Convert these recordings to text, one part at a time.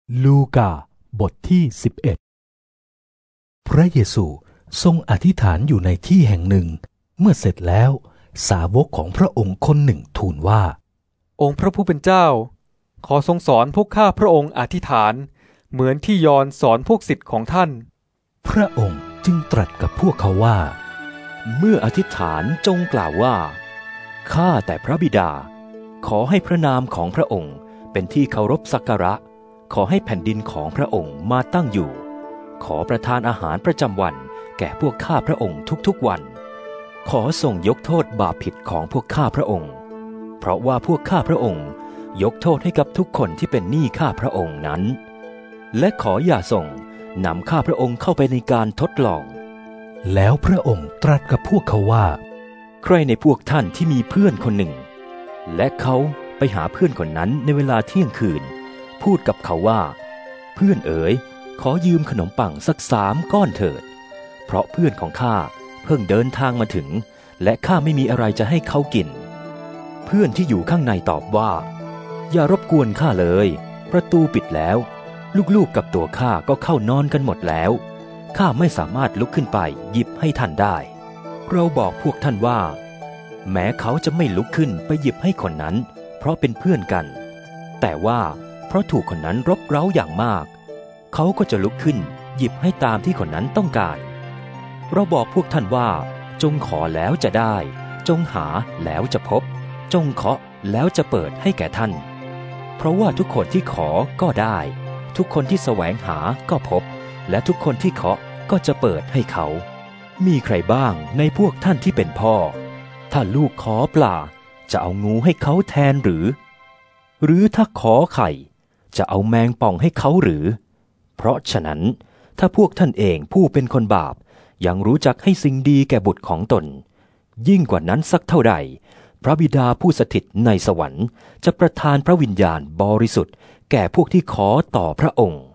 ลูกาบทที่11พระเยซูทรงอธิษฐานอยู่ในที่แห่งหนึ่งเมื่อเสร็จแล้วสาวกของพระองค์คนหนึ่งทูลว่าองค์พระผู้เป็นเจ้าขอทรงสอนพวกข้าพระองค์อธิษฐานเหมือนที่ยอห์นสอนพวกศิษย์ของท่านพระองค์จึงตรัสกับพวกเขาว่าเมื่ออธิษฐานจงกล่าวว่าข้าแต่พระบิดาขอให้พระนามของพระองค์เป็นที่เคารพสักการะขอให้แผ่นดินของพระองค์มาตั้งอยู่ขอประทานอาหารประจำวันแก่พวกข้าพระองค์ทุกๆวันขอทรงยกโทษบาปผิดของพวกข้าพระองค์เพราะว่าพวกข้าพระองค์ยกโทษให้กับทุกคนที่เป็นหนี้ข้าพระองค์นั้นและขออย่าทรงนำข้าพระองค์เข้าไปในการทดลองแล้วพระองค์ตรัสกับพวกเขาว่าใครในพวกท่านที่มีเพื่อนคนหนึ่งและเขาไปหาเพื่อนคนนั้นในเวลาเที่ยงคืนพูดกับเขาว่าเพื่อนเอ๋ยขอยืมขนมปังสัก3 ก้อนเถิดเพราะเพื่อนของข้าเพิ่งเดินทางมาถึงและข้าไม่มีอะไรจะให้เขากินเพื่อนที่อยู่ข้างในตอบว่าอย่ารบกวนข้าเลยประตูปิดแล้วลูกๆกับตัวข้าก็เข้านอนกันหมดแล้วข้าไม่สามารถลุกขึ้นไปหยิบให้ท่านได้เราบอกพวกท่านว่าแม้เขาจะไม่ลุกขึ้นไปหยิบให้คนนั้นเพราะเป็นเพื่อนกันแต่ว่าเพราะถูกคนนั้นรบเร้าอย่างมากเขาก็จะลุกขึ้นหยิบให้ตามที่คนนั้นต้องการเราบอกพวกท่านว่าจงขอแล้วจะได้จงหาแล้วจะพบจงเคาะแล้วจะเปิดให้แก่ท่านเพราะว่าทุกคนที่ขอก็ได้ทุกคนที่แสวงหาก็พบและทุกคนที่เคาะก็จะเปิดให้เขามีใครบ้างในพวกท่านที่เป็นพ่อถ้าลูกขอปลาจะเอางูให้เขาแทนหรือถ้าขอไข่จะเอาแมงป่องให้เขาหรือเพราะฉะนั้นถ้าพวกท่านเองผู้เป็นคนบาปยังรู้จักให้สิ่งดีแก่บุตรของตนยิ่งกว่านั้นสักเท่าใดพระบิดาผู้สถิตในสวรรค์จะประทานพระวิญญาณบริสุทธิ์แก่พวกที่ขอต่อพระองค์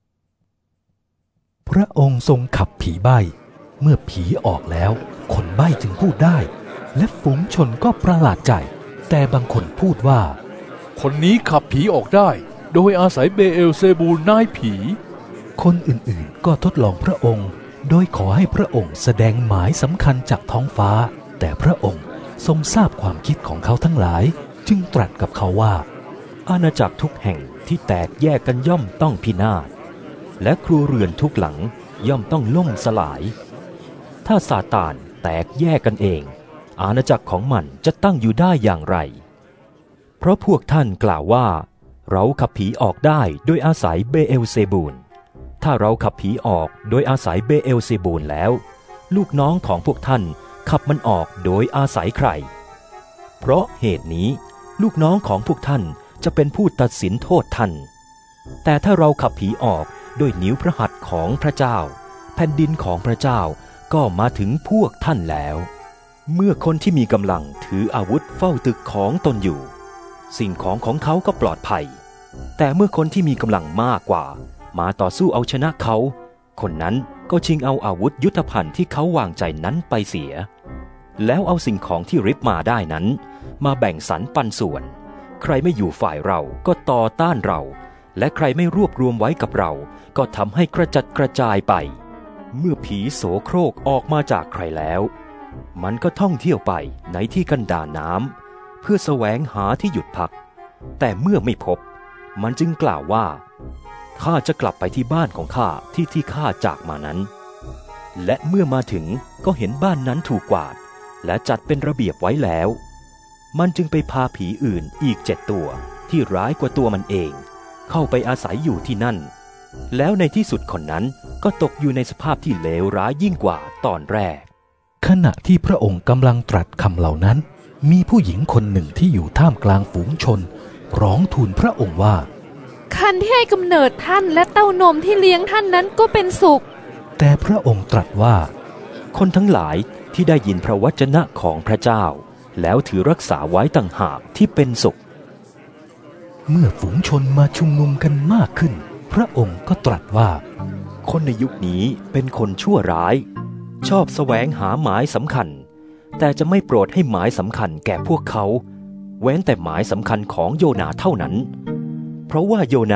พระองค์ทรงขับผีใบ้เมื่อผีออกแล้วคนใบ้จึงพูดได้และฝูงชนก็ประหลาดใจแต่บางคนพูดว่าคนนี้ขับผีออกได้โดยอาศัยเบเอลเซบูลนายผีคนอื่นๆก็ทดลองพระองค์โดยขอให้พระองค์แสดงหมายสำคัญจากท้องฟ้าแต่พระองค์ทรงทราบความคิดของเขาทั้งหลายจึงตรัสกับเขาว่าอาณาจักรทุกแห่งที่แตกแยกกันย่อมต้องพินาศและครัวเรือนทุกหลังย่อมต้องล่มสลายถ้าซาตานแตกแยกกันเองอาณาจักรของมันจะตั้งอยู่ได้อย่างไรเพราะพวกท่านกล่าวว่าเราขับผีออกได้โดยอาศัยเบเอลเซบูลถ้าเราขับผีออกโดยอาศัยเบเอลเซบูลแล้วลูกน้องของพวกท่านขับมันออกโดยอาศัยใครเพราะเหตุนี้ลูกน้องของพวกท่านจะเป็นผู้ตัดสินโทษท่านแต่ถ้าเราขับผีออกด้วยนิ้วพระหัตถ์ของพระเจ้าแผ่นดินของพระเจ้าก็มาถึงพวกท่านแล้วเมื่อคนที่มีกำลังถืออาวุธเฝ้าตึกของตนอยู่สิ่งของเขาก็ปลอดภัยแต่เมื่อคนที่มีกำลังมากกว่ามาต่อสู้เอาชนะเขาคนนั้นก็ชิงเอาอาวุธยุทโธภัณฑ์ที่เขาวางใจนั้นไปเสียแล้วเอาสิ่งของที่ริบมาได้นั้นมาแบ่งสรรปันส่วนใครไม่อยู่ฝ่ายเราก็ต่อต้านเราและใครไม่รวบรวมไว้กับเราก็ทำให้กระจัดกระจายไปเมื่อผีโสโครกออกมาจากใครแล้วมันก็ท่องเที่ยวไปในที่กันดารน้ำเพื่อแสวงหาที่หยุดพักแต่เมื่อไม่พบมันจึงกล่าวว่าข้าจะกลับไปที่บ้านของข้าที่ข้าจากมานั้นและเมื่อมาถึงก็เห็นบ้านนั้นถูกกวาดและจัดเป็นระเบียบไว้แล้วมันจึงไปพาผีอื่นอีก7 ตัวที่ร้ายกว่าตัวมันเองเข้าไปอาศัยอยู่ที่นั่นแล้วในที่สุดคนนั้นก็ตกอยู่ในสภาพที่เลวร้ายยิ่งกว่าตอนแรกขณะที่พระองค์กำลังตรัสคำเหล่านั้นมีผู้หญิงคนหนึ่งที่อยู่ท่ามกลางฝูงชนร้องทูลพระองค์ว่าคันที่ให้กำเนิดท่านและเต้านมที่เลี้ยงท่านนั้นก็เป็นสุขแต่พระองค์ตรัสว่าคนทั้งหลายที่ได้ยินพระวจนะของพระเจ้าแล้วถือรักษาไว้ต่างหากที่เป็นสุขเมื่อฝูงชนมาชุมนุมกันมากขึ้นพระองค์ก็ตรัสว่าคนในยุคนี้เป็นคนชั่วร้ายชอบแสวงหาหมายสำคัญแต่จะไม่โปรดให้หมายสำคัญแก่พวกเขาเว้นแต่หมายสำคัญของโยนาเท่านั้นเพราะว่าโยนา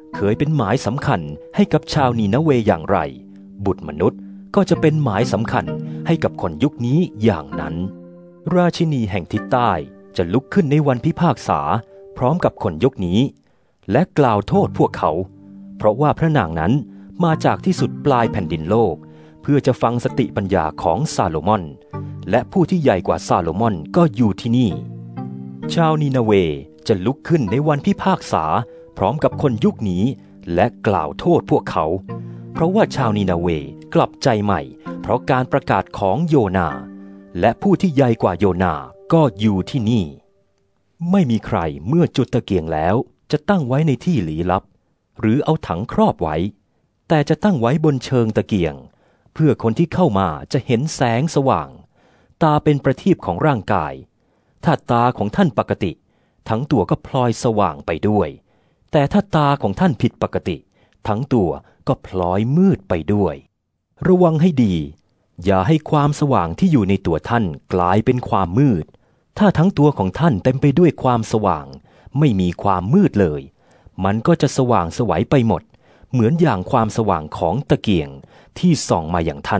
เคยเป็นหมายสำคัญให้กับชาวนีนาเวอย่างไรบุตรมนุษย์ก็จะเป็นหมายสำคัญให้กับคนยุคนี้อย่างนั้นราชินีแห่งทิศใต้จะลุกขึ้นในวันพิพากษาพร้อมกับคนยุคนี้และกล่าวโทษพวกเขาเพราะว่าพระนางนั้นมาจากที่สุดปลายแผ่นดินโลกเพื่อจะฟังสติปัญญาของซาโลมอนและผู้ที่ใหญ่กว่าซาโลมอนก็อยู่ที่นี่ชาวนีนาเวจะลุกขึ้นในวันพิพากษาพร้อมกับคนยุคนี้และกล่าวโทษพวกเขาเพราะว่าชาวนีนาเวกลับใจใหม่เพราะการประกาศของโยนาและผู้ที่ใหญ่กว่าโยนาก็อยู่ที่นี่ไม่มีใครเมื่อจุดตะเกียงแล้วจะตั้งไว้ในที่ลี้ลับหรือเอาถังครอบไว้แต่จะตั้งไว้บนเชิงตะเกียงเพื่อคนที่เข้ามาจะเห็นแสงสว่างตาเป็นประทีปของร่างกายถ้าตาของท่านปกติทั้งตัวก็พลอยสว่างไปด้วยแต่ถ้าตาของท่านผิดปกติทั้งตัวก็พลอยมืดไปด้วยระวังให้ดีอย่าให้ความสว่างที่อยู่ในตัวท่านกลายเป็นความมืดถ้าทั้งตัวของท่านเต็มไปด้วยความสว่างไม่มีความมืดเลยมันก็จะสว่างไสวไปหมดเหมือนอย่างความสว่างของตะเกียงที่ส่องมาอย่างท่าน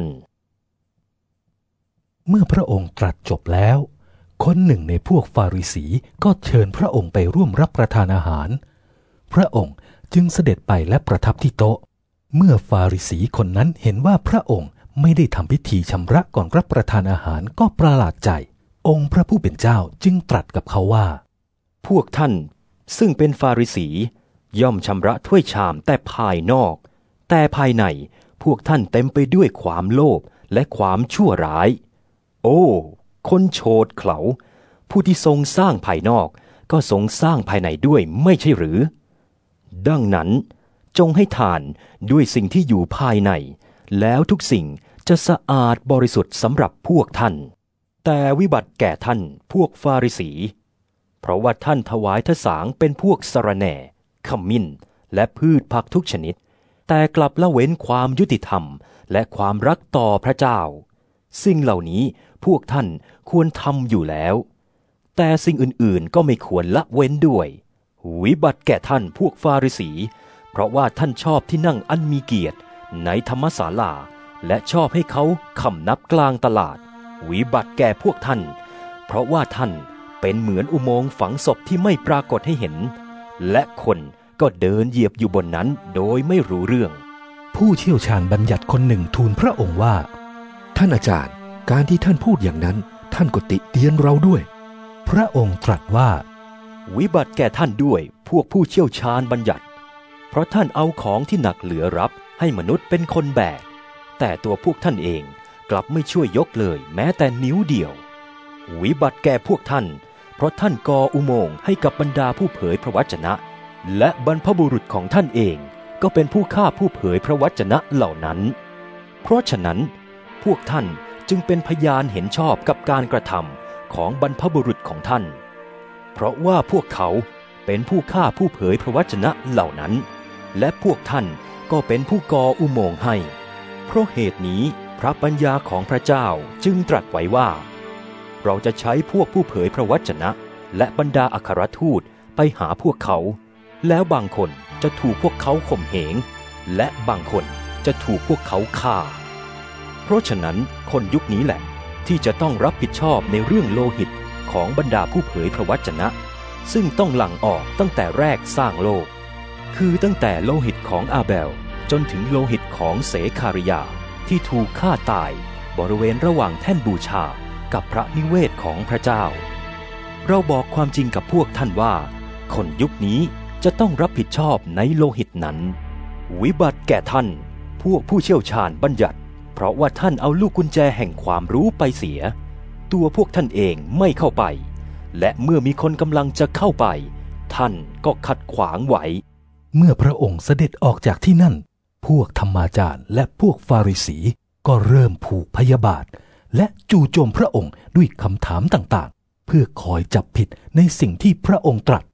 เมื่อพระองค์ตรัสจบแล้วคนหนึ่งในพวกฟาริสีก็เชิญพระองค์ไปร่วมรับประทานอาหารพระองค์จึงเสด็จไปและประทับที่โต๊ะเมื่อฟาริสีคนนั้นเห็นว่าพระองค์ไม่ได้ทำพิธีชำระก่อนรับประทานอาหารก็ประหลาดใจองค์พระผู้เป็นเจ้าจึงตรัสกับเขาว่าพวกท่านซึ่งเป็นฟาริสีย่อมชำระถ้วยชามแต่ภายนอกแต่ภายในพวกท่านเต็มไปด้วยความโลภและความชั่วร้ายโอ้คนโฉดเขลาผู้ที่ทรงสร้างภายนอกก็ทรงสร้างภายในด้วยไม่ใช่หรือดังนั้นจงให้ทานด้วยสิ่งที่อยู่ภายในแล้วทุกสิ่งจะสะอาดบริสุทธิ์สำหรับพวกท่านแต่วิบัติแก่ท่านพวกฟาริสีเพราะว่าท่านถวายทสางเป็นพวกสะระแหน่ขมิ้นและพืชผักทุกชนิดแต่กลับละเว้นความยุติธรรมและความรักต่อพระเจ้าสิ่งเหล่านี้พวกท่านควรทำอยู่แล้วแต่สิ่งอื่นๆก็ไม่ควรละเว้นด้วยวิบัติแก่ท่านพวกฟาริสีเพราะว่าท่านชอบที่นั่งอันมีเกียรติในธรรมศาลาและชอบให้เขาคำนับกลางตลาดวิบัติแก่พวกท่านเพราะว่าท่านเป็นเหมือนอุโมงค์ฝังศพที่ไม่ปรากฏให้เห็นและคนก็เดินเหยียบอยู่บนนั้นโดยไม่รู้เรื่องผู้เชี่ยวชาญบัญญัติคนหนึ่งทูลพระองค์ว่าท่านอาจารย์การที่ท่านพูดอย่างนั้นท่านก็ติเตียนเราด้วยพระองค์ตรัสว่าวิบัติแก่ท่านด้วยพวกผู้เชี่ยวชาญบัญญัติเพราะท่านเอาของที่หนักเหลือรับให้มนุษย์เป็นคนแบกแต่ตัวพวกท่านเองกลับไม่ช่วยยกเลยแม้แต่นิ้วเดียววิบัติแก่พวกท่านเพราะท่านก่ออุโมงค์ให้กับบรรดาผู้เผยพระวจนะและบรรพบุรุษของท่านเองก็เป็นผู้ฆ่าผู้เผยพระวจนะเหล่านั้นเพราะฉะนั้นพวกท่านจึงเป็นพยานเห็นชอบกับการกระทำของบรรพบุรุษของท่านเพราะว่าพวกเขาเป็นผู้ฆ่าผู้เผยพระวจนะเหล่านั้นและพวกท่านก็เป็นผู้ก่ออุโมงค์ให้เพราะเหตุนี้พระปัญญาของพระเจ้าจึงตรัสไว้ว่าเราจะใช้พวกผู้เผยพระวจนะและบรรดาอัครทูตไปหาพวกเขาแล้วบางคนจะถูกพวกเขาข่มเหงและบางคนจะถูกพวกเขาฆ่าเพราะฉะนั้นคนยุคนี้แหละที่จะต้องรับผิดชอบในเรื่องโลหิตของบรรดาผู้เผยพระวจนะซึ่งต้องหลั่งออกตั้งแต่แรกสร้างโลกคือตั้งแต่โลหิตของอาเบลจนถึงโลหิตของเสคาริยาที่ถูกฆ่าตายบริเวณระหว่างแท่นบูชากับพระนิเวศของพระเจ้าเราบอกความจริงกับพวกท่านว่าคนยุคนี้จะต้องรับผิดชอบในโลหิตนั้นวิบัติแก่ท่านพวกผู้เชี่ยวชาญบัญญัติเพราะว่าท่านเอาลูกกุญแจแห่งความรู้ไปเสียตัวพวกท่านเองไม่เข้าไปและเมื่อมีคนกำลังจะเข้าไปท่านก็ขัดขวางไว้เมื่อพระองค์เสด็จออกจากที่นั่นพวกธรรมาจารย์และพวกฟาริสีก็เริ่มผูกพยาบาทและจู่โจมพระองค์ด้วยคำถามต่างๆเพื่อคอยจับผิดในสิ่งที่พระองค์ตรัส